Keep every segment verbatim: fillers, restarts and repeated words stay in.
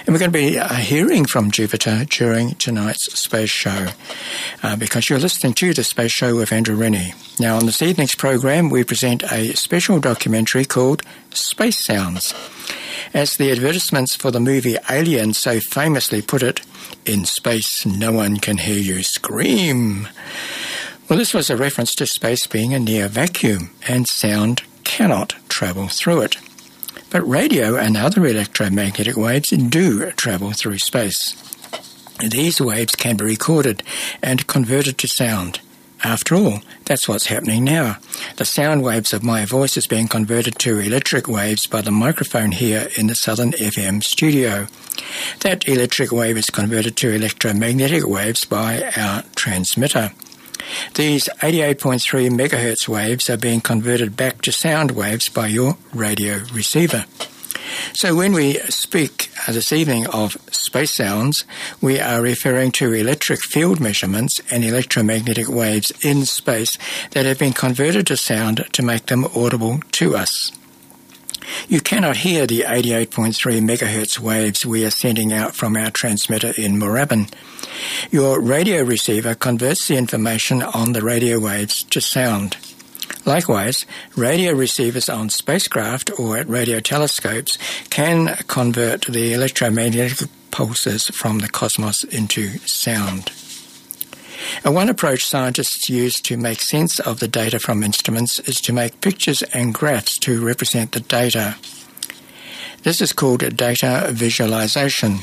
And we're going to be uh, hearing from Jupiter during tonight's space show uh, because you're listening to The Space Show with Andrew Rennie. Now, on this evening's program, we present a special documentary called Space Sounds. As the advertisements for the movie Alien so famously put it, in space no one can hear you scream. Well, this was a reference to space being a near vacuum and sound cannot travel through it. But radio and other electromagnetic waves do travel through space. These waves can be recorded and converted to sound. After all, that's what's happening now. The sound waves of my voice is being converted to electric waves by the microphone here in the Southern F M studio. That electric wave is converted to electromagnetic waves by our transmitter. These eighty-eight point three megahertz waves are being converted back to sound waves by your radio receiver. So when we speak this evening of space sounds, we are referring to electric field measurements and electromagnetic waves in space that have been converted to sound to make them audible to us. You cannot hear the eighty-eight point three megahertz waves we are sending out from our transmitter in Moorabbin. Your radio receiver converts the information on the radio waves to sound. Likewise, radio receivers on spacecraft or at radio telescopes can convert the electromagnetic pulses from the cosmos into sound. And one approach scientists use to make sense of the data from instruments is to make pictures and graphs to represent the data. This is called data visualization.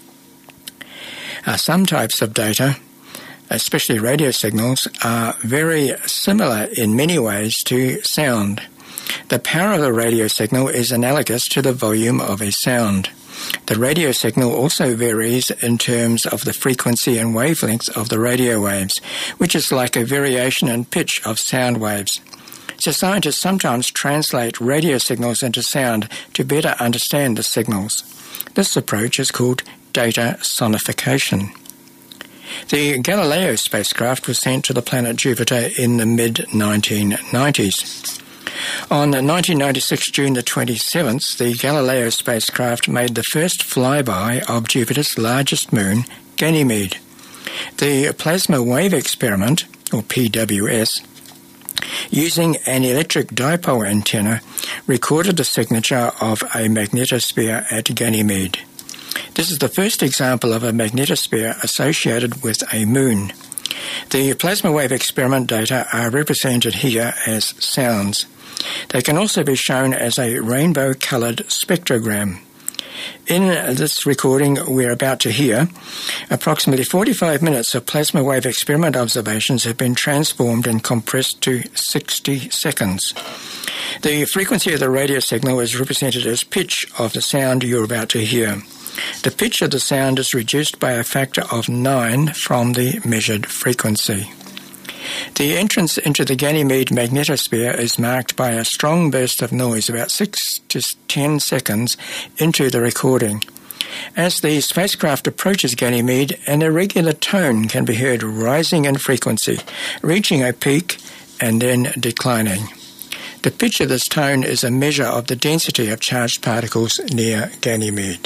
Uh, some types of data, especially radio signals, are very similar in many ways to sound. The power of a radio signal is analogous to the volume of a sound. The radio signal also varies in terms of the frequency and wavelength of the radio waves, which is like a variation in pitch of sound waves. So scientists sometimes translate radio signals into sound to better understand the signals. This approach is called data sonification. The Galileo spacecraft was sent to the planet Jupiter in the mid nineteen nineties. On nineteen ninety-six, June the twenty-seventh, the Galileo spacecraft made the first flyby of Jupiter's largest moon, Ganymede. The Plasma Wave Experiment, or P W S, using an electric dipole antenna, recorded the signature of a magnetosphere at Ganymede. This is the first example of a magnetosphere associated with a moon. The plasma wave experiment data are represented here as sounds. They can also be shown as a rainbow-coloured spectrogram. In this recording we're about to hear, approximately forty-five minutes of plasma wave experiment observations have been transformed and compressed to sixty seconds. The frequency of the radio signal is represented as pitch of the sound you're about to hear. The pitch of the sound is reduced by a factor of nine from the measured frequency. The entrance into the Ganymede magnetosphere is marked by a strong burst of noise about six to ten seconds into the recording. As the spacecraft approaches Ganymede, an irregular tone can be heard rising in frequency, reaching a peak and then declining. The pitch of this tone is a measure of the density of charged particles near Ganymede.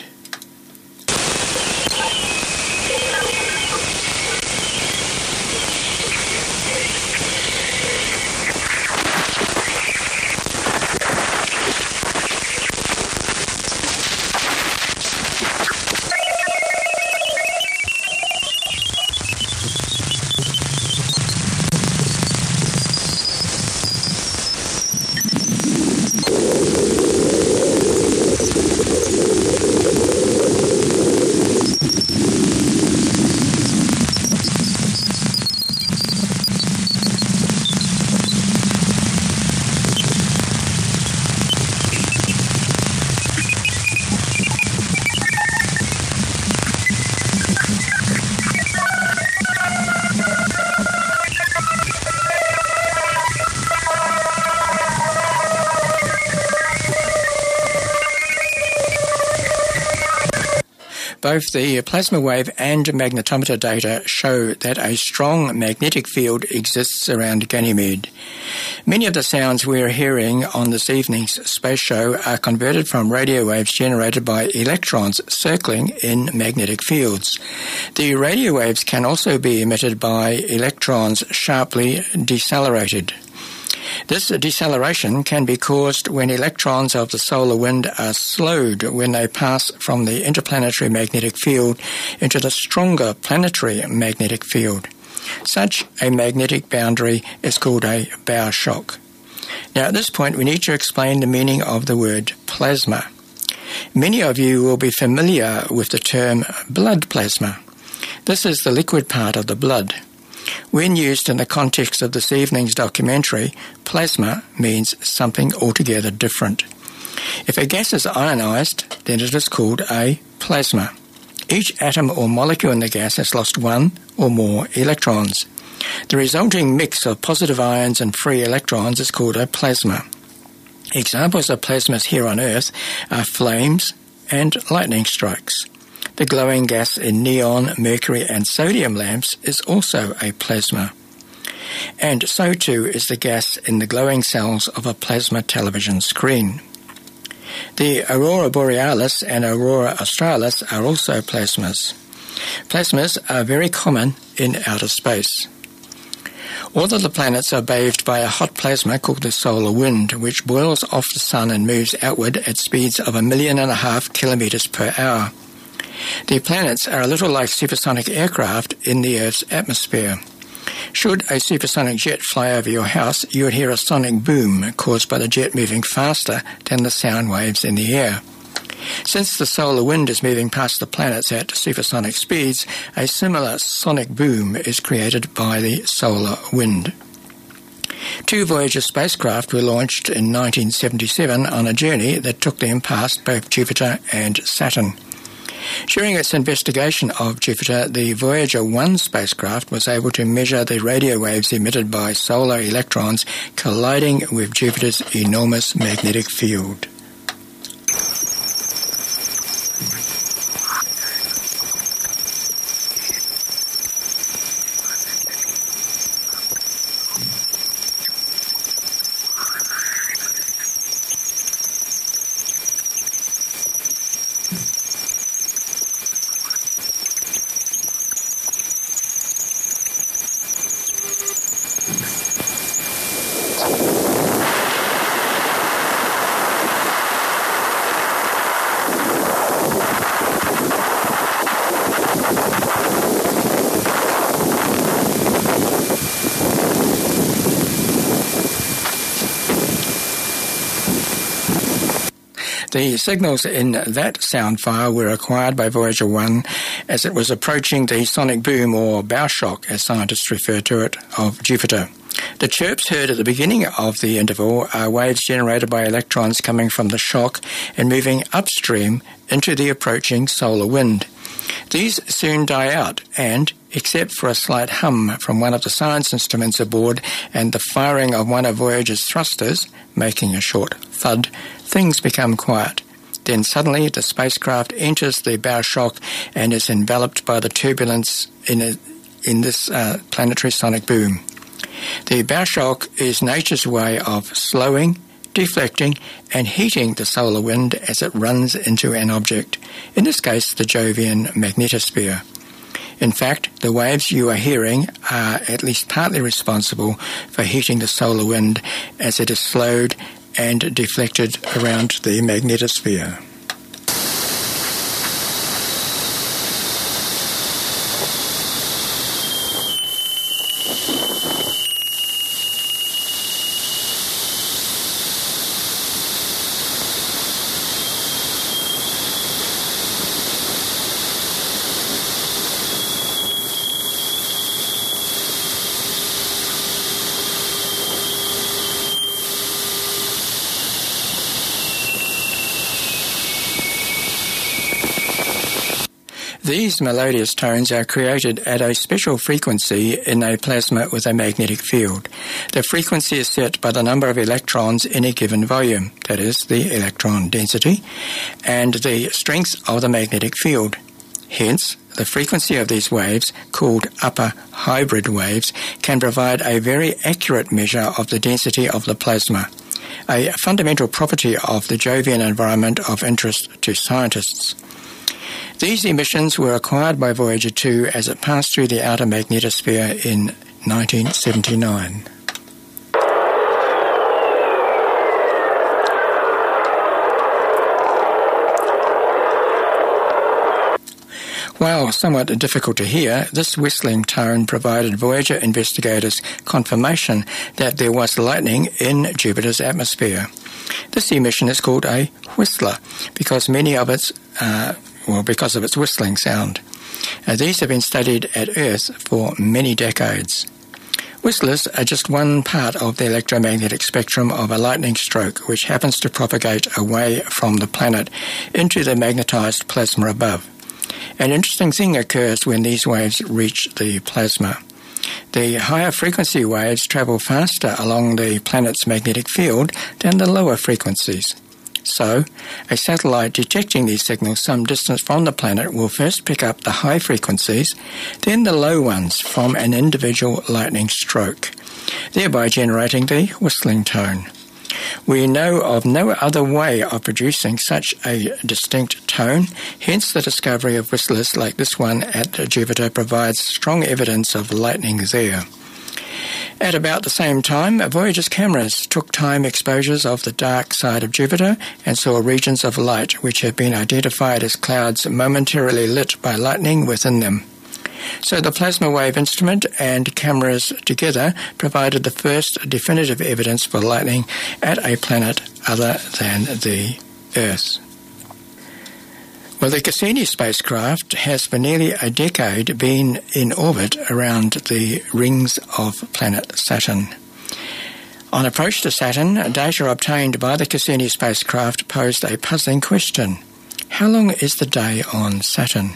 Both the plasma wave and magnetometer data show that a strong magnetic field exists around Ganymede. Many of the sounds we are hearing on this evening's space show are converted from radio waves generated by electrons circling in magnetic fields. The radio waves can also be emitted by electrons sharply decelerated. This deceleration can be caused when electrons of the solar wind are slowed when they pass from the interplanetary magnetic field into the stronger planetary magnetic field. Such a magnetic boundary is called a bow shock. Now, at this point, we need to explain the meaning of the word plasma. Many of you will be familiar with the term blood plasma. This is the liquid part of the blood. When used in the context of this evening's documentary, plasma means something altogether different. If a gas is ionized, then it is called a plasma. Each atom or molecule in the gas has lost one or more electrons. The resulting mix of positive ions and free electrons is called a plasma. Examples of plasmas here on Earth are flames and lightning strikes. The glowing gas in neon, mercury and sodium lamps is also a plasma. And so too is the gas in the glowing cells of a plasma television screen. The aurora borealis and aurora australis are also plasmas. Plasmas are very common in outer space. All of the planets are bathed by a hot plasma called the solar wind, which boils off the sun and moves outward at speeds of a million and a half kilometers per hour. The planets are a little like supersonic aircraft in the Earth's atmosphere. Should a supersonic jet fly over your house, you would hear a sonic boom caused by the jet moving faster than the sound waves in the air. Since the solar wind is moving past the planets at supersonic speeds, a similar sonic boom is created by the solar wind. Two Voyager spacecraft were launched in nineteen seventy-seven on a journey that took them past both Jupiter and Saturn. During its investigation of Jupiter, the Voyager one spacecraft was able to measure the radio waves emitted by solar electrons colliding with Jupiter's enormous magnetic field. The signals in that sound file were acquired by Voyager one as it was approaching the sonic boom, or bow shock as scientists refer to it, of Jupiter. The chirps heard at the beginning of the interval are waves generated by electrons coming from the shock and moving upstream into the approaching solar wind. These soon die out and, except for a slight hum from one of the science instruments aboard and the firing of one of Voyager's thrusters, making a short thud, things become quiet. Then suddenly the spacecraft enters the bow shock and is enveloped by the turbulence in, a, in this uh, planetary sonic boom. The bow shock is nature's way of slowing, deflecting and heating the solar wind as it runs into an object, in this case the Jovian magnetosphere. In fact, the waves you are hearing are at least partly responsible for heating the solar wind as it is slowed and deflected around the magnetosphere. These melodious tones are created at a special frequency in a plasma with a magnetic field. The frequency is set by the number of electrons in a given volume, that is, the electron density, and the strength of the magnetic field. Hence, the frequency of these waves, called upper hybrid waves, can provide a very accurate measure of the density of the plasma, a fundamental property of the Jovian environment of interest to scientists. These emissions were acquired by Voyager two as it passed through the outer magnetosphere in nineteen seventy-nine. While somewhat difficult to hear, this whistling tone provided Voyager investigators confirmation that there was lightning in Jupiter's atmosphere. This emission is called a whistler because many of its, uh, well, because of its whistling sound. Uh, these have been studied at Earth for many decades. Whistlers are just one part of the electromagnetic spectrum of a lightning stroke, which happens to propagate away from the planet into the magnetized plasma above. An interesting thing occurs when these waves reach the plasma. The higher frequency waves travel faster along the planet's magnetic field than the lower frequencies. So, a satellite detecting these signals some distance from the planet will first pick up the high frequencies, then the low ones from an individual lightning stroke, thereby generating the whistling tone. We know of no other way of producing such a distinct tone, hence the discovery of whistlers like this one at Jupiter provides strong evidence of lightning there. At about the same time, Voyager's cameras took time exposures of the dark side of Jupiter and saw regions of light which have been identified as clouds momentarily lit by lightning within them. So the plasma wave instrument and cameras together provided the first definitive evidence for lightning at a planet other than the Earth. Well, the Cassini spacecraft has for nearly a decade been in orbit around the rings of planet Saturn. On approach to Saturn, data obtained by the Cassini spacecraft posed a puzzling question. How long is the day on Saturn?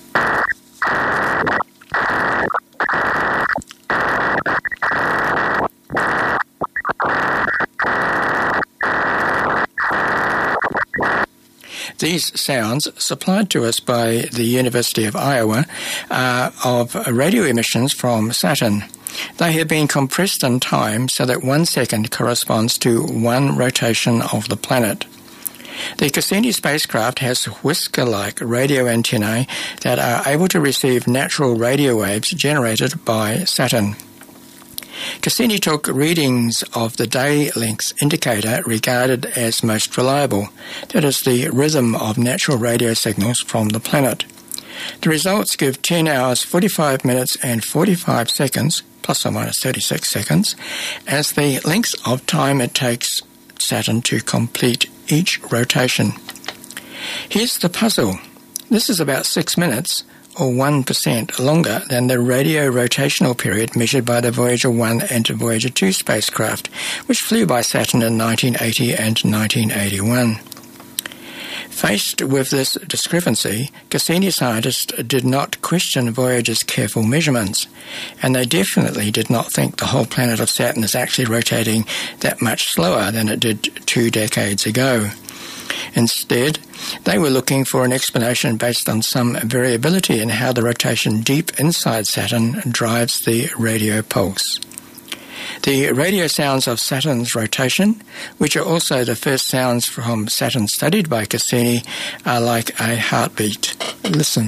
These sounds, supplied to us by the University of Iowa, are of radio emissions from Saturn. They have been compressed in time so that one second corresponds to one rotation of the planet. The Cassini spacecraft has whisker-like radio antennae that are able to receive natural radio waves generated by Saturn. Cassini took readings of the day length indicator regarded as most reliable, that is, the rhythm of natural radio signals from the planet. The results give ten hours, forty-five minutes and forty-five seconds, plus or minus thirty-six seconds, as the length of time it takes Saturn to complete each rotation. Here's the puzzle. This is about six minutes, or one percent longer than the radio rotational period measured by the Voyager one and Voyager two spacecraft, which flew by Saturn in nineteen eighty and nineteen eighty-one. Faced with this discrepancy, Cassini scientists did not question Voyager's careful measurements, and they definitely did not think the whole planet of Saturn is actually rotating that much slower than it did two decades ago. Instead, they were looking for an explanation based on some variability in how the rotation deep inside Saturn drives the radio pulse. The radio sounds of Saturn's rotation, which are also the first sounds from Saturn studied by Cassini, are like a heartbeat. Listen.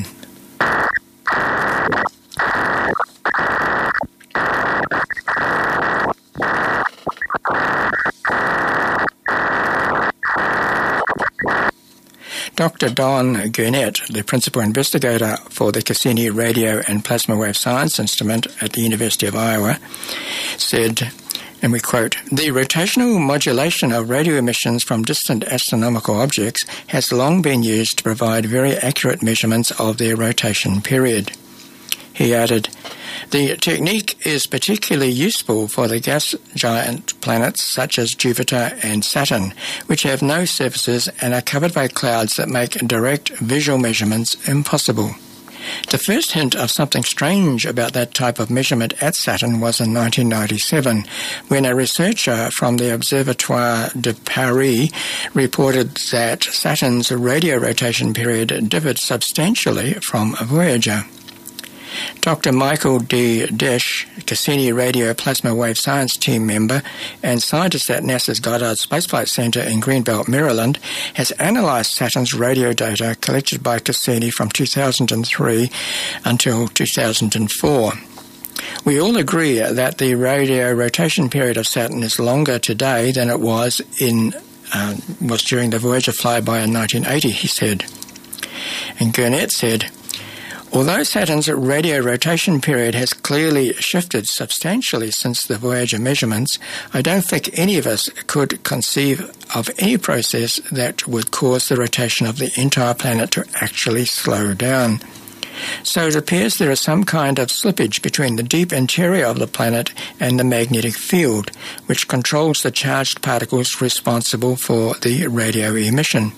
Doctor Don Gurnett, the principal investigator for the Cassini Radio and Plasma Wave Science Instrument at the University of Iowa, said, and we quote, "The rotational modulation of radio emissions from distant astronomical objects has long been used to provide very accurate measurements of their rotation period." He added, "The technique is particularly useful for the gas giant planets such as Jupiter and Saturn, which have no surfaces and are covered by clouds that make direct visual measurements impossible. The first hint of something strange about that type of measurement at Saturn was in nineteen ninety-seven, when a researcher from the Observatoire de Paris reported that Saturn's radio rotation period differed substantially from Voyager. Doctor Michael D. Desch, Cassini Radio Plasma Wave Science Team member and scientist at NASA's Goddard Space Flight Center in Greenbelt, Maryland, has analyzed Saturn's radio data collected by Cassini from two thousand three until two thousand four. We all agree that the radio rotation period of Saturn is longer today than it was in uh, was during the Voyager flyby in nineteen eighty, he said. And Gurnett said, although Saturn's radio rotation period has clearly shifted substantially since the Voyager measurements, I don't think any of us could conceive of any process that would cause the rotation of the entire planet to actually slow down. So it appears there is some kind of slippage between the deep interior of the planet and the magnetic field, which controls the charged particles responsible for the radio emission.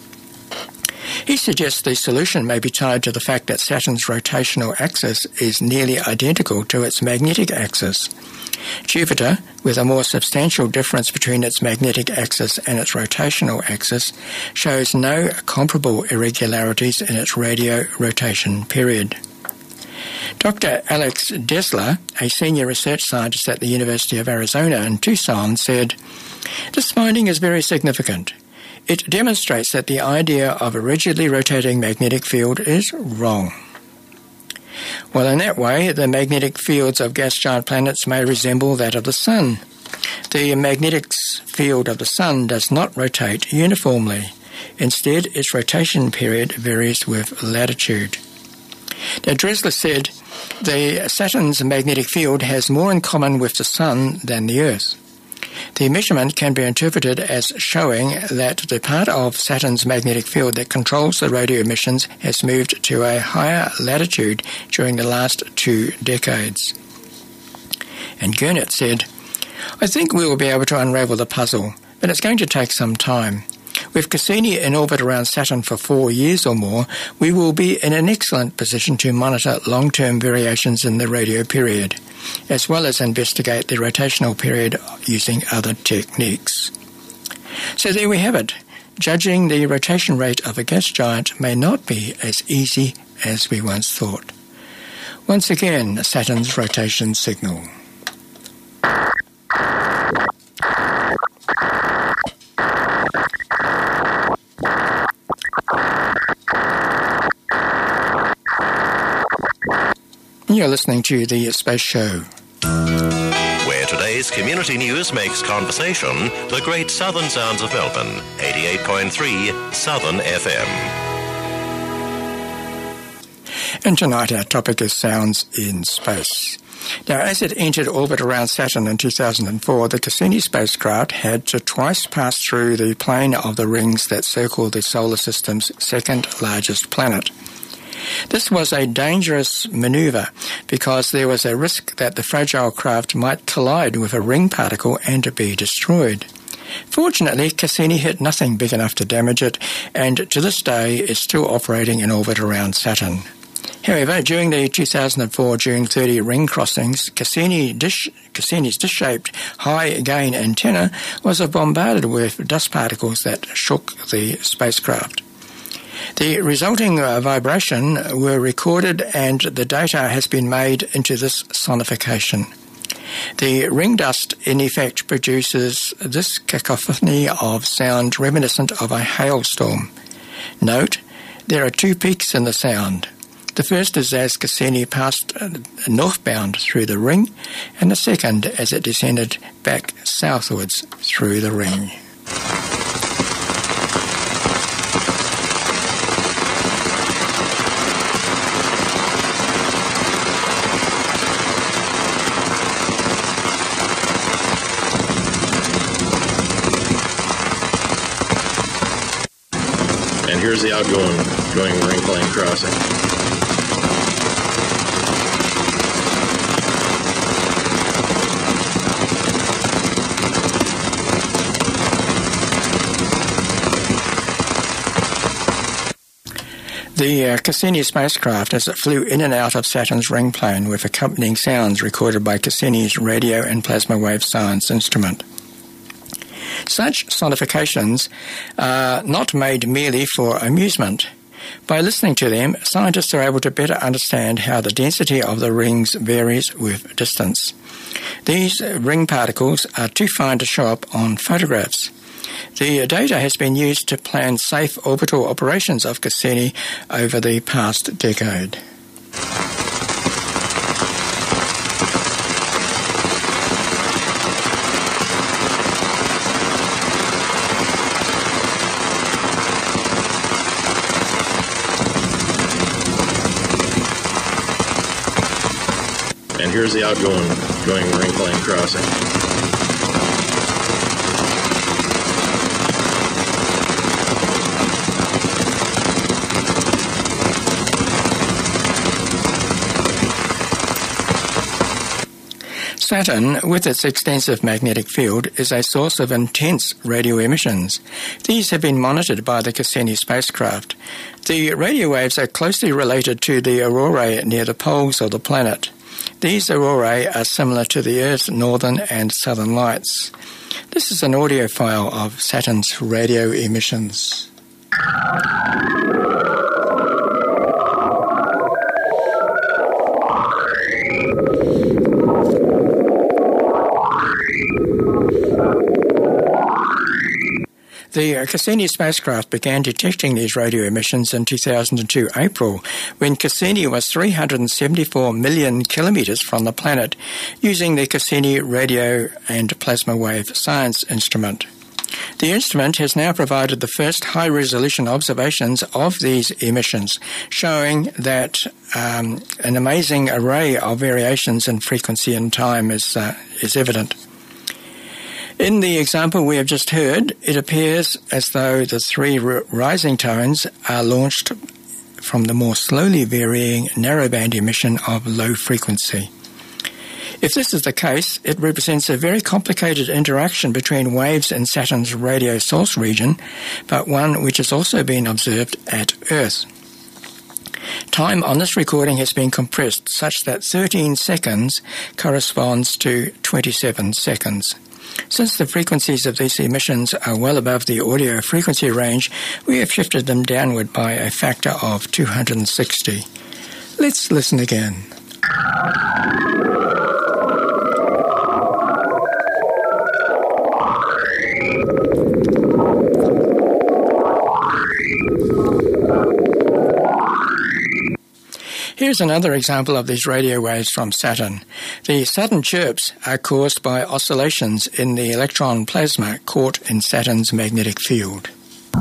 He suggests the solution may be tied to the fact that Saturn's rotational axis is nearly identical to its magnetic axis. Jupiter, with a more substantial difference between its magnetic axis and its rotational axis, shows no comparable irregularities in its radio rotation period. Doctor Alex Dessler, a senior research scientist at the University of Arizona in Tucson, said, "This finding is very significant. It demonstrates that the idea of a rigidly rotating magnetic field is wrong." Well, in that way, the magnetic fields of gas giant planets may resemble that of the Sun. The magnetic field of the Sun does not rotate uniformly. Instead, its rotation period varies with latitude. Now, Dresler said, the Saturn's magnetic field has more in common with the Sun than the Earth. The measurement can be interpreted as showing that the part of Saturn's magnetic field that controls the radio emissions has moved to a higher latitude during the last two decades. And Gurnett said, "I think we will be able to unravel the puzzle, but it's going to take some time. With Cassini in orbit around Saturn for four years or more, we will be in an excellent position to monitor long-term variations in the radio period, as well as investigate the rotational period using other techniques." So there we have it. Judging the rotation rate of a gas giant may not be as easy as we once thought. Once again, Saturn's rotation signal. You're listening to The Space Show. Where today's community news makes conversation, the great southern sounds of Melbourne, eighty-eight point three Southern F M. And tonight our topic is sounds in space. Now, as it entered orbit around Saturn in two thousand four, the Cassini spacecraft had to twice pass through the plane of the rings that circle the solar system's second largest planet. This was a dangerous maneuver because there was a risk that the fragile craft might collide with a ring particle and be destroyed. Fortunately, Cassini hit nothing big enough to damage it, and to this day is still operating in orbit around Saturn. However, during the two thousand four June thirtieth ring crossings, Cassini dish, Cassini's dish-shaped high-gain antenna was bombarded with dust particles that shook the spacecraft. The resulting uh, vibration were recorded, and the data has been made into this sonification. The ring dust, in effect, produces this cacophony of sound reminiscent of a hailstorm. Note, there are two peaks in the sound. The first is as Cassini passed uh, northbound through the ring, and the second as it descended back southwards through the ring. And here's the outgoing going ring plane crossing. The uh, Cassini spacecraft, as it flew in and out of Saturn's ring plane with accompanying sounds recorded by Cassini's radio and plasma wave science instrument. Such sonifications are not made merely for amusement. By listening to them, scientists are able to better understand how the density of the rings varies with distance. These ring particles are too fine to show up on photographs. The data has been used to plan safe orbital operations of Cassini over the past decade. And here's the outgoing going ring plane crossing. Saturn, with its extensive magnetic field, is a source of intense radio emissions. These have been monitored by the Cassini spacecraft. The radio waves are closely related to the aurorae near the poles of the planet. These aurorae are similar to the Earth's northern and southern lights. This is an audio file of Saturn's radio emissions. The Cassini spacecraft began detecting these radio emissions in two thousand two April, when Cassini was three hundred seventy-four million kilometres from the planet, using the Cassini radio and plasma wave science instrument. The instrument has now provided the first high-resolution observations of these emissions, showing that um, an amazing array of variations in frequency and time is, uh, is evident. In the example we have just heard, it appears as though the three r- rising tones are launched from the more slowly varying narrowband emission of low frequency. If this is the case, it represents a very complicated interaction between waves in Saturn's radio source region, but one which has also been observed at Earth. Time on this recording has been compressed such that thirteen seconds corresponds to twenty-seven seconds. Since the frequencies of these emissions are well above the audio frequency range, we have shifted them downward by a factor of two hundred sixty. Let's listen again. Here's another example of these radio waves from Saturn. The Saturn chirps are caused by oscillations in the electron plasma caught in Saturn's magnetic field.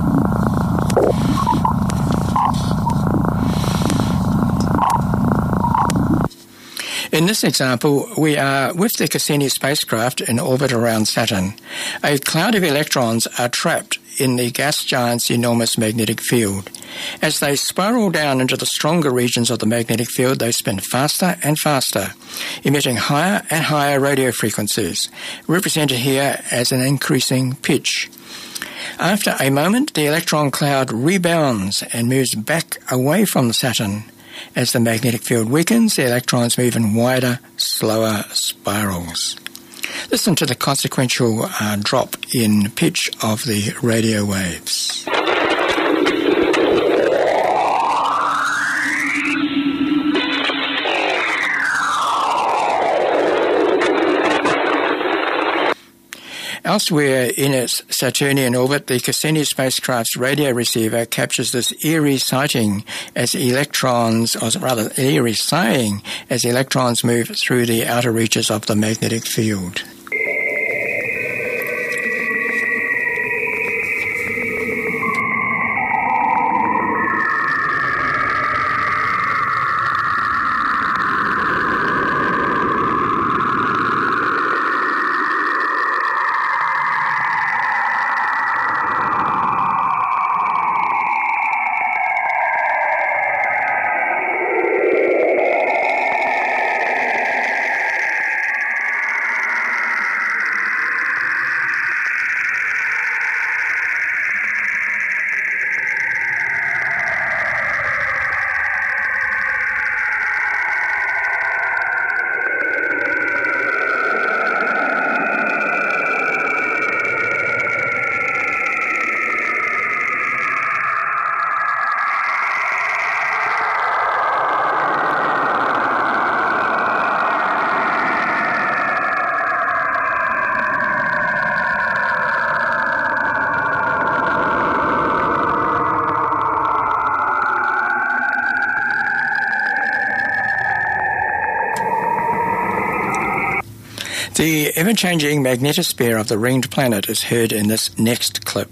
In this example, we are with the Cassini spacecraft in orbit around Saturn. A cloud of electrons are trapped in the gas giant's enormous magnetic field. As they spiral down into the stronger regions of the magnetic field, they spin faster and faster, emitting higher and higher radio frequencies, represented here as an increasing pitch. After a moment, the electron cloud rebounds and moves back away from Saturn. As the magnetic field weakens, the electrons move in wider, slower spirals. Listen to the consequential uh, drop in pitch of the radio waves. Elsewhere in its Saturnian orbit, the Cassini spacecraft's radio receiver captures this eerie sighting as electrons, or rather eerie sighing, as electrons move through the outer reaches of the magnetic field. The ever-changing magnetosphere of the ringed planet is heard in this next clip.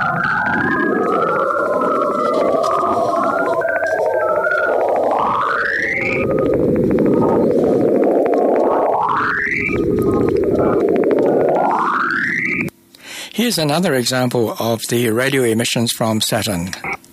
Here's another example of the radio emissions from Saturn.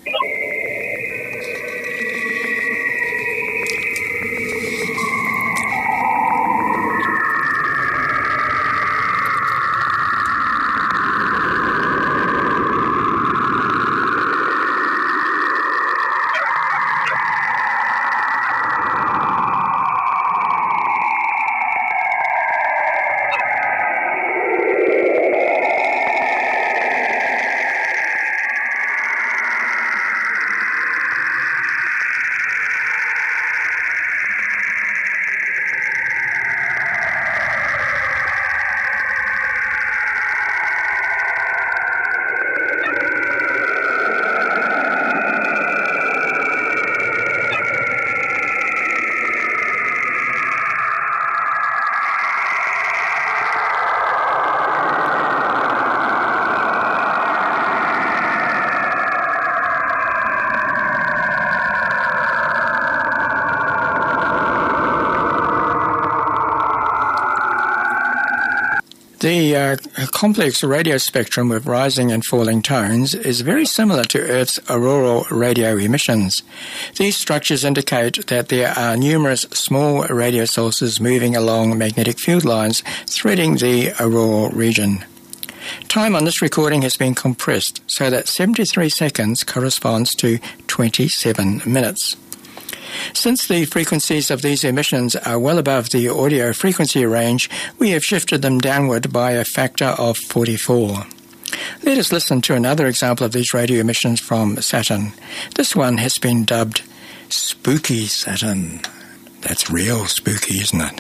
The uh, complex radio spectrum with rising and falling tones is very similar to Earth's auroral radio emissions. These structures indicate that there are numerous small radio sources moving along magnetic field lines threading the auroral region. Time on this recording has been compressed so that seventy-three seconds corresponds to twenty-seven minutes. Since the frequencies of these emissions are well above the audio frequency range, we have shifted them downward by a factor of forty-four. Let us listen to another example of these radio emissions from Saturn. This one has been dubbed Spooky Saturn. That's real spooky, isn't it?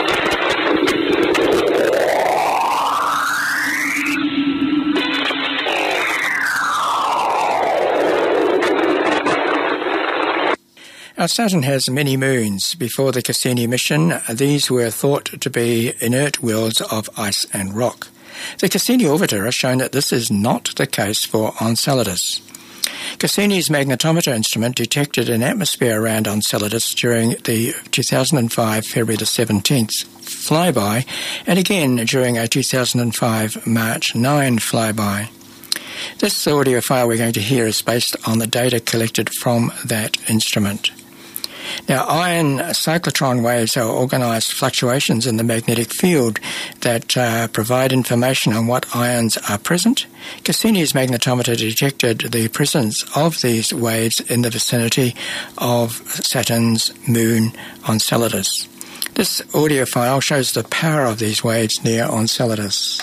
Now, Saturn has many moons. Before the Cassini mission, these were thought to be inert worlds of ice and rock. The Cassini orbiter has shown that this is not the case for Enceladus. Cassini's magnetometer instrument detected an atmosphere around Enceladus during the two thousand five February the seventeenth flyby, and again during a two thousand five March ninth flyby. This audio file we're going to hear is based on the data collected from that instrument. Now, ion cyclotron waves are organized fluctuations in the magnetic field that uh, provide information on what ions are present. Cassini's magnetometer detected the presence of these waves in the vicinity of Saturn's moon Enceladus. This audio file shows the power of these waves near Enceladus.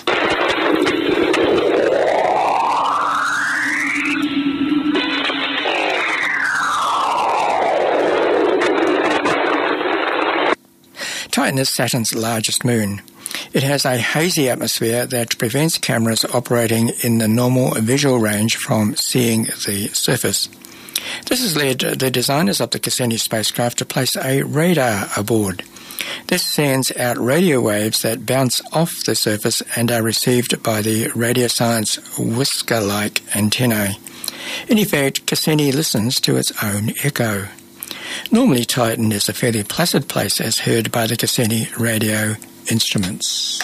Titan is Saturn's largest moon. It has a hazy atmosphere that prevents cameras operating in the normal visual range from seeing the surface. This has led the designers of the Cassini spacecraft to place a radar aboard. This sends out radio waves that bounce off the surface and are received by the radioscience whisker-like antennae. In effect, Cassini listens to its own echo. Normally, Titan is a fairly placid place as heard by the Cassini radio instruments.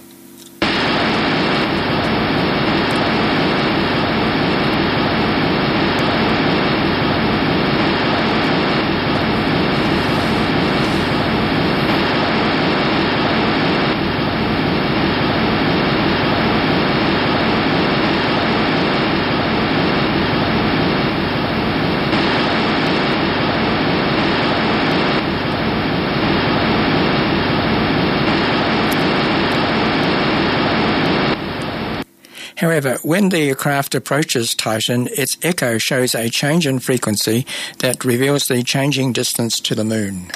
However, when the craft approaches Titan, its echo shows a change in frequency that reveals the changing distance to the moon.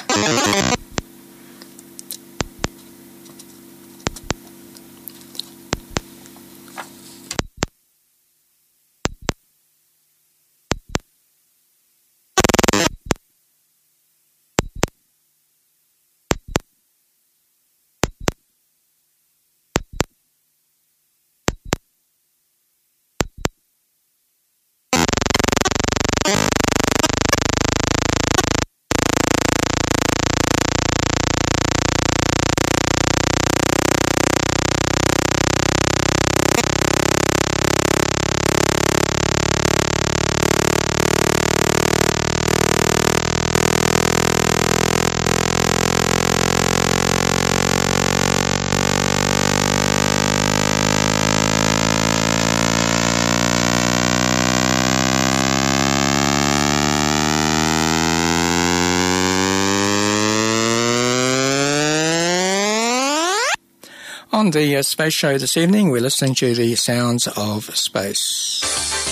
On the uh, Space Show this evening, we're listening to the sounds of space.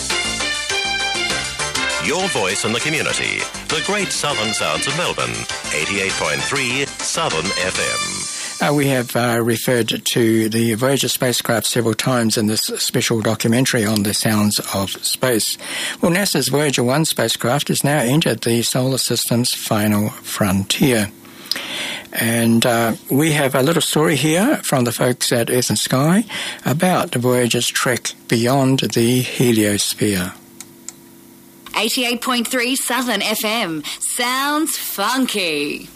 Your voice in the community. The Great Southern Sounds of Melbourne. eighty-eight point three Southern F M. Uh, we have uh, referred to the Voyager spacecraft several times in this special documentary on the sounds of space. Well, NASA's Voyager one spacecraft has now entered the solar system's final frontier. And uh, we have a little story here from the folks at Earth and Sky about Voyager's trek beyond the heliosphere. eighty-eight point three Southern F M. Sounds funky.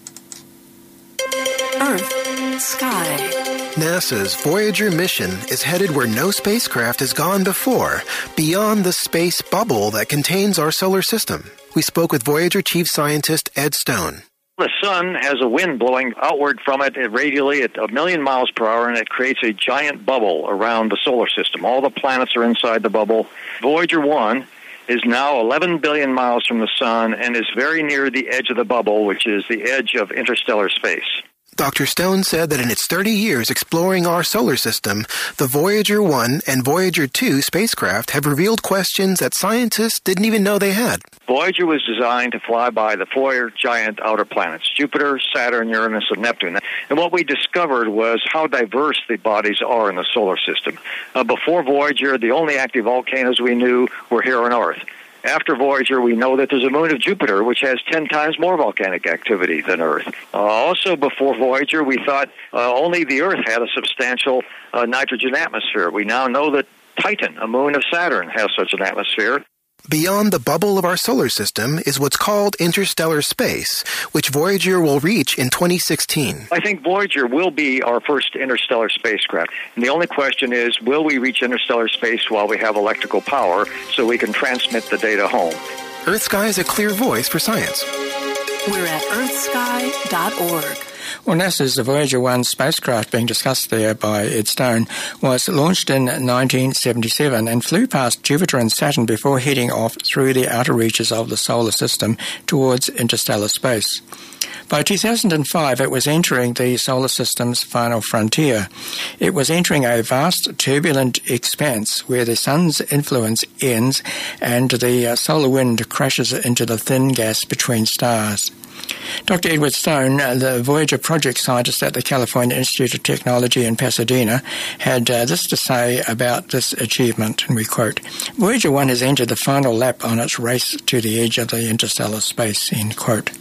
Earth, Sky. NASA's Voyager mission is headed where no spacecraft has gone before, beyond the space bubble that contains our solar system. We spoke with Voyager Chief Scientist Ed Stone. The sun has a wind blowing outward from it radially at a million miles per hour, and it creates a giant bubble around the solar system. All the planets are inside the bubble. Voyager one is now eleven billion miles from the sun and is very near the edge of the bubble, which is the edge of interstellar space. Doctor Stone said that in its thirty years exploring our solar system, the Voyager one and Voyager two spacecraft have revealed questions that scientists didn't even know they had. Voyager was designed to fly by the four giant outer planets, Jupiter, Saturn, Uranus, and Neptune. And what we discovered was how diverse the bodies are in the solar system. Uh, before Voyager, the only active volcanoes we knew were here on Earth. After Voyager, we know that there's a moon of Jupiter, which has ten times more volcanic activity than Earth. Uh, also, before Voyager, we thought uh, only the Earth had a substantial uh, nitrogen atmosphere. We now know that Titan, a moon of Saturn, has such an atmosphere. Beyond the bubble of our solar system is what's called interstellar space, which Voyager will reach in twenty sixteen. I think Voyager will be our first interstellar spacecraft. And the only question is, will we reach interstellar space while we have electrical power so we can transmit the data home? Earth Sky is a clear voice for science. We're at earth sky dot org. Well, NASA's Voyager one spacecraft, being discussed there by Ed Stone, was launched in nineteen seventy-seven and flew past Jupiter and Saturn before heading off through the outer reaches of the solar system towards interstellar space. By two thousand five, it was entering the solar system's final frontier. It was entering a vast, turbulent expanse where the sun's influence ends and the solar wind crashes into the thin gas between stars. Doctor Edward Stone, the Voyager project scientist at the California Institute of Technology in Pasadena, had uh, this to say about this achievement, and we quote, "Voyager one has entered the final lap on its race to the edge of the interstellar space," end quote.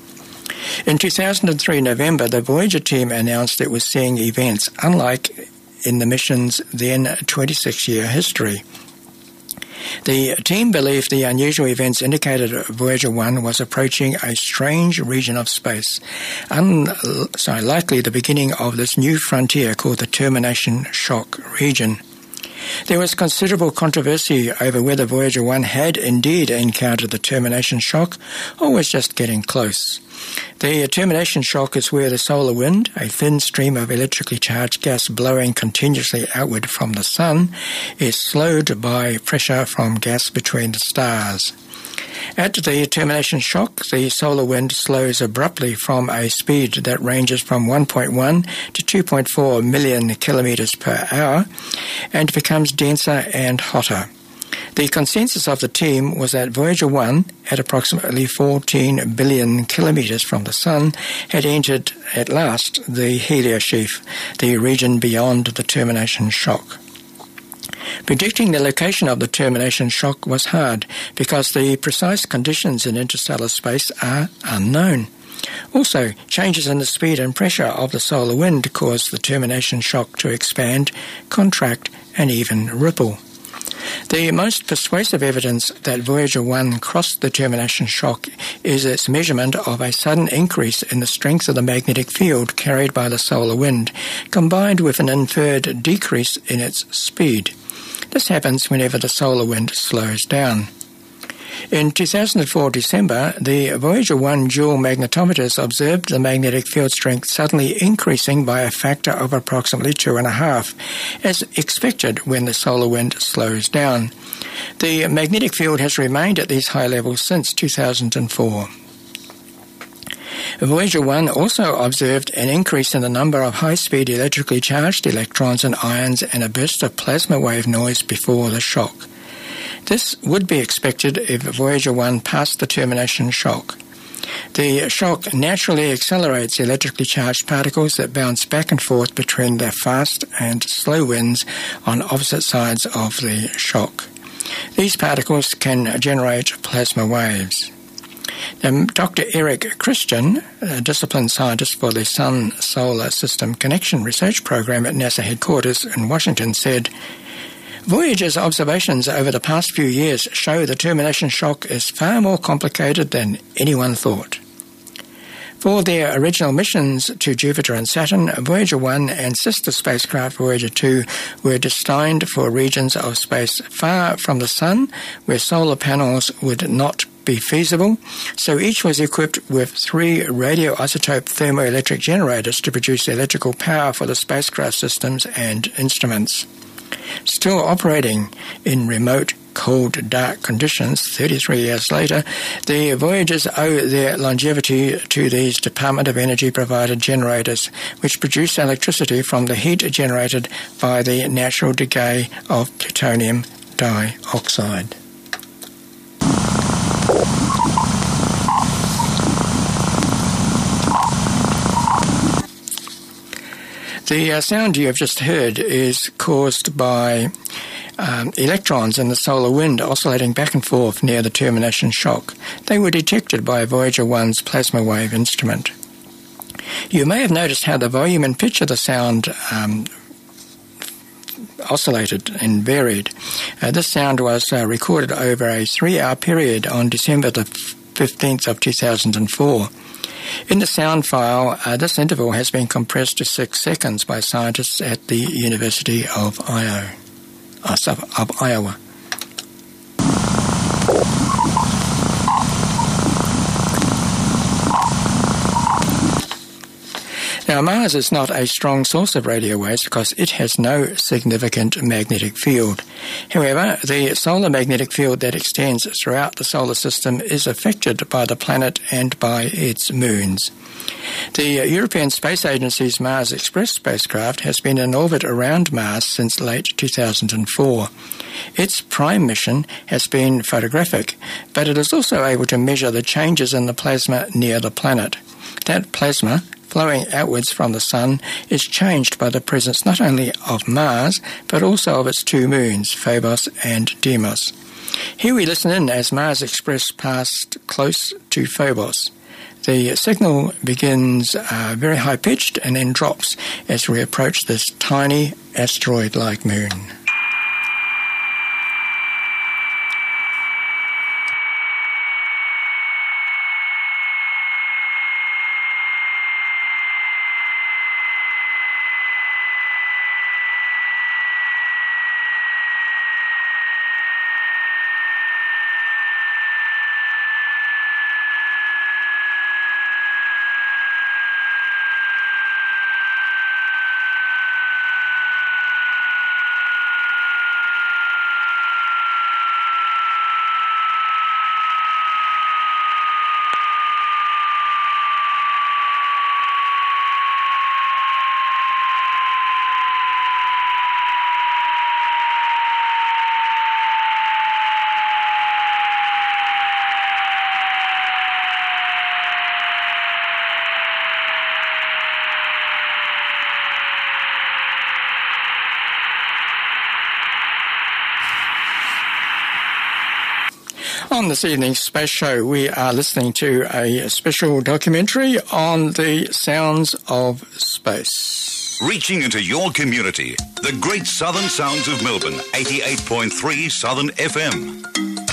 In two thousand three, November, the Voyager team announced it was seeing events unlike in the mission's then twenty-six-year history. The team believed the unusual events indicated Voyager one was approaching a strange region of space, un- sorry, likely the beginning of this new frontier called the termination shock region. There was considerable controversy over whether Voyager one had indeed encountered the termination shock or was just getting close. The termination shock is where the solar wind, a thin stream of electrically charged gas blowing continuously outward from the sun, is slowed by pressure from gas between the stars. At the termination shock, the solar wind slows abruptly from a speed that ranges from one point one to two point four million kilometers per hour and becomes denser and hotter. The consensus of the team was that Voyager one, at approximately fourteen billion kilometers from the Sun, had entered at last the heliosheath, the region beyond the termination shock. Predicting the location of the termination shock was hard because the precise conditions in interstellar space are unknown. Also, changes in the speed and pressure of the solar wind cause the termination shock to expand, contract, and even ripple. The most persuasive evidence that Voyager one crossed the termination shock is its measurement of a sudden increase in the strength of the magnetic field carried by the solar wind, combined with an inferred decrease in its speed. This happens whenever the solar wind slows down. In two thousand four December, the Voyager one dual magnetometers observed the magnetic field strength suddenly increasing by a factor of approximately two and a half, as expected when the solar wind slows down. The magnetic field has remained at these high levels since two thousand four. Voyager one also observed an increase in the number of high-speed electrically charged electrons and ions and a burst of plasma wave noise before the shock. This would be expected if Voyager one passed the termination shock. The shock naturally accelerates electrically charged particles that bounce back and forth between the fast and slow winds on opposite sides of the shock. These particles can generate plasma waves. Now, Doctor Eric Christian, a discipline scientist for the Sun-Solar System Connection Research Program at NASA headquarters in Washington, said, Voyager's observations over the past few years show the termination shock is far more complicated than anyone thought. For their original missions to Jupiter and Saturn, Voyager one and sister spacecraft Voyager two were destined for regions of space far from the Sun, where solar panels would not be feasible, so each was equipped with three radioisotope thermoelectric generators to produce electrical power for the spacecraft systems and instruments. Still operating in remote, cold, dark conditions thirty-three years later, the Voyagers owe their longevity to these Department of Energy-provided generators, which produce electricity from the heat generated by the natural decay of plutonium dioxide. The uh, sound you have just heard is caused by um, electrons in the solar wind oscillating back and forth near the termination shock. They were detected by Voyager one's plasma wave instrument. You may have noticed how the volume and pitch of the sound um, oscillated and varied. Uh, this sound was uh, recorded over a three-hour period on December the fifteenth of two thousand four. In the sound file, uh, this interval has been compressed to six seconds by scientists at the University of Iowa. Uh, of Iowa. Now, Mars is not a strong source of radio waves because it has no significant magnetic field. However, the solar magnetic field that extends throughout the solar system is affected by the planet and by its moons. The European Space Agency's Mars Express spacecraft has been in orbit around Mars since late two thousand four. Its prime mission has been photographic, but it is also able to measure the changes in the plasma near the planet. That plasma, flowing outwards from the Sun, is changed by the presence not only of Mars, but also of its two moons, Phobos and Deimos. Here we listen in as Mars Express passed close to Phobos. The signal begins uh, very high-pitched and then drops as we approach this tiny asteroid-like moon. On this evening's Space Show, we are listening to a special documentary on the sounds of space. Reaching into your community, the great Southern Sounds of Melbourne, eighty-eight point three Southern F M.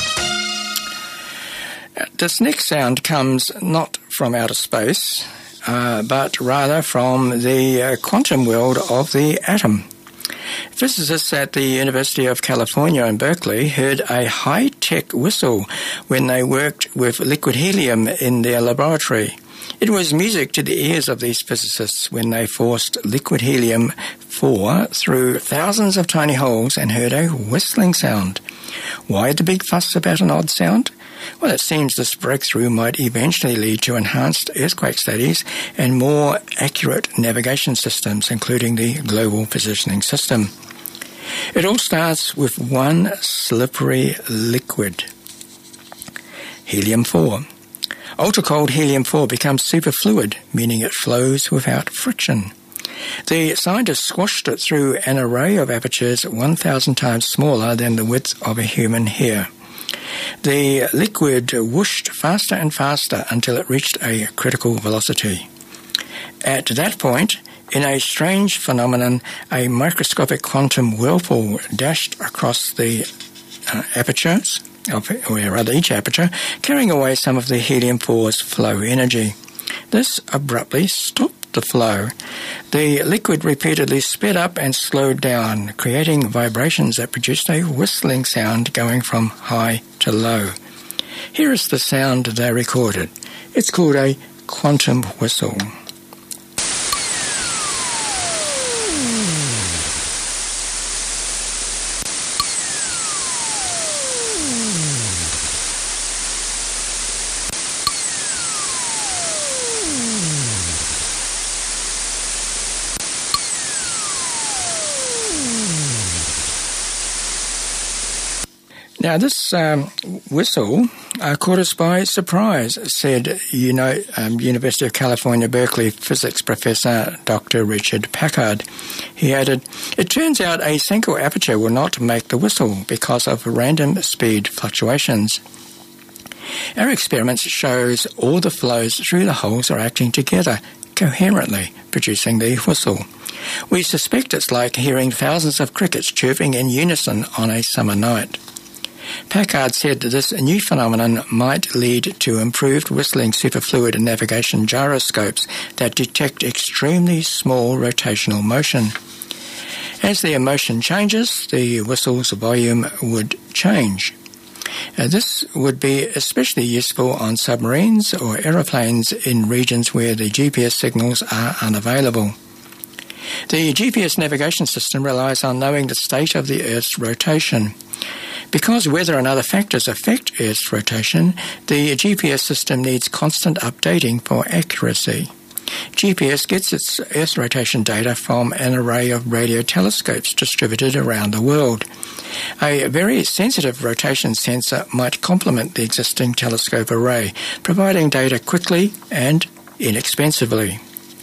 This next sound comes not from outer space, uh, but rather from the uh, quantum world of the atom. Physicists at the University of California in Berkeley heard a high-tech whistle when they worked with liquid helium in their laboratory. It was music to the ears of these physicists when they forced liquid helium four through thousands of tiny holes and heard a whistling sound. Why the big fuss about an odd sound? Well, it seems this breakthrough might eventually lead to enhanced earthquake studies and more accurate navigation systems, including the Global Positioning System. It all starts with one slippery liquid, helium four. Ultra-cold helium four becomes superfluid, meaning it flows without friction. The scientists squashed it through an array of apertures one thousand times smaller than the width of a human hair. The liquid whooshed faster and faster until it reached a critical velocity. At that point, in a strange phenomenon, a microscopic quantum whirlpool dashed across the uh, apertures, of, or rather each aperture, carrying away some of the helium four's flow energy. This abruptly stopped the flow. The liquid repeatedly sped up and slowed down, creating vibrations that produced a whistling sound going from high to low. Here is the sound they recorded. It's called a quantum whistle. Now, this um, whistle uh, caught us by surprise, said you know, um, University of California, Berkeley physics professor Doctor Richard Packard. He added, "It turns out a single aperture will not make the whistle because of random speed fluctuations. Our experiments shows all the flows through the holes are acting together, coherently, producing the whistle. We suspect it's like hearing thousands of crickets chirping in unison on a summer night." Packard said that this new phenomenon might lead to improved whistling superfluid navigation gyroscopes that detect extremely small rotational motion. As the motion changes, the whistle's volume would change. Uh, this would be especially useful on submarines or aeroplanes in regions where the G P S signals are unavailable. The G P S navigation system relies on knowing the state of the Earth's rotation. Because weather and other factors affect Earth's rotation, the G P S system needs constant updating for accuracy. G P S gets its Earth rotation data from an array of radio telescopes distributed around the world. A very sensitive rotation sensor might complement the existing telescope array, providing data quickly and inexpensively.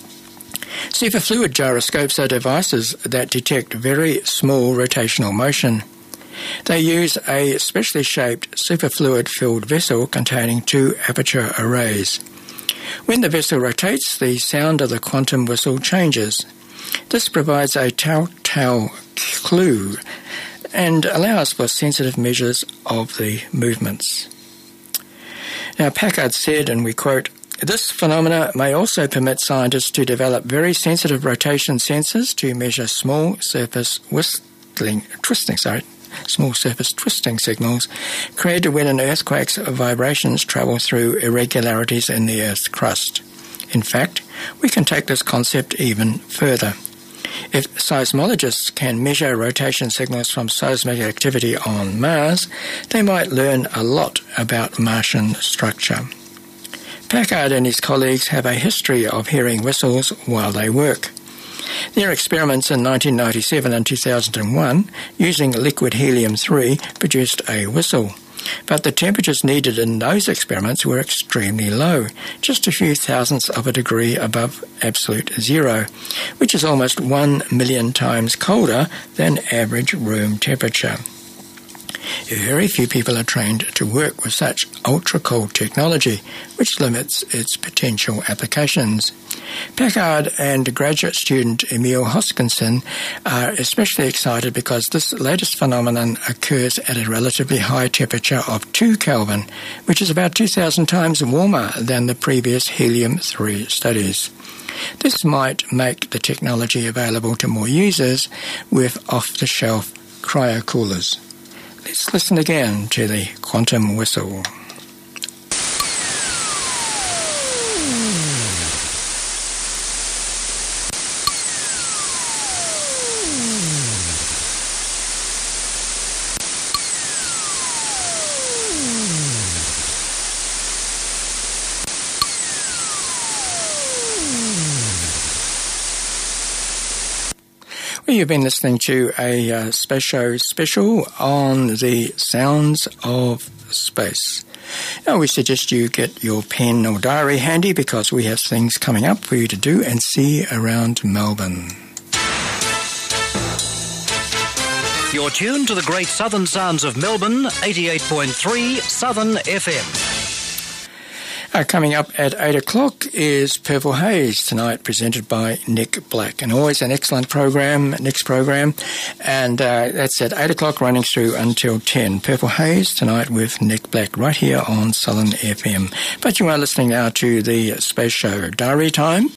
Superfluid gyroscopes are devices that detect very small rotational motion. They use a specially shaped superfluid-filled vessel containing two aperture arrays. When the vessel rotates, the sound of the quantum whistle changes. This provides a telltale clue and allows for sensitive measures of the movements. Now, Packard said, and we quote, "This phenomena may also permit scientists to develop very sensitive rotation sensors to measure small surface whistling, twisting, sorry, small surface twisting signals created when an earthquake's vibrations travel through irregularities in the Earth's crust. In fact, we can take this concept even further. If seismologists can measure rotation signals from seismic activity on Mars, they might learn a lot about Martian structure." Packard and his colleagues have a history of hearing whistles while they work. Their experiments in nineteen ninety-seven and two thousand one using liquid helium three produced a whistle, but the temperatures needed in those experiments were extremely low, just a few thousandths of a degree above absolute zero, which is almost one million times colder than average room temperature. Very few people are trained to work with such ultra-cold technology, which limits its potential applications. Packard and graduate student Emil Hoskinson are especially excited because this latest phenomenon occurs at a relatively high temperature of two Kelvin, which is about two thousand times warmer than the previous helium three studies. This might make the technology available to more users with off-the-shelf cryocoolers. Let's listen again to the quantum whistle. you've been listening to a uh, Space Show special on the sounds of space. Now, we suggest you get your pen or diary handy because we have things coming up for you to do and see around Melbourne. You're tuned to the great Southern Sounds of Melbourne, eighty-eight point three Southern F M. Uh, coming up at eight o'clock is Purple Haze tonight, presented by Nick Black. And always an excellent program, Nick's program. And uh, that's at eight o'clock running through until ten. Purple Haze tonight with Nick Black right here on Southern F M. But you are listening now to the Space Show Diary Time.